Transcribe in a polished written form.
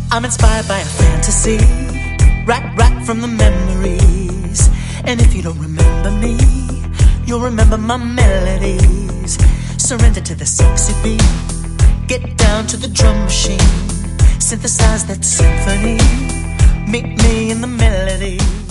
I'm inspired by a fantasy, right from the memories. And if you don't remember me, you'll remember my melodies. Surrender to the sexy beat, get down to the drum machine, synthesize that symphony, meet me in the melody.